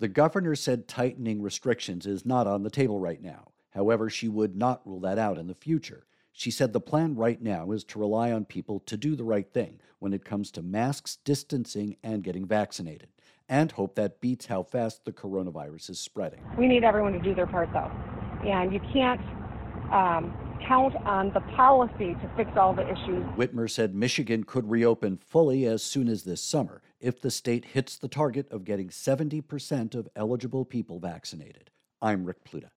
The governor said tightening restrictions is not on the table right now. However, she would not rule that out in the future. She said the plan right now is to rely on people to do the right thing when it comes to masks, distancing, and getting vaccinated, and hope that beats how fast the coronavirus is spreading. We need everyone to do their part, though. And you can't count on the policy to fix all the issues. Whitmer said Michigan could reopen fully as soon as this summer if the state hits the target of getting 70% of eligible people vaccinated. I'm Rick Pluta.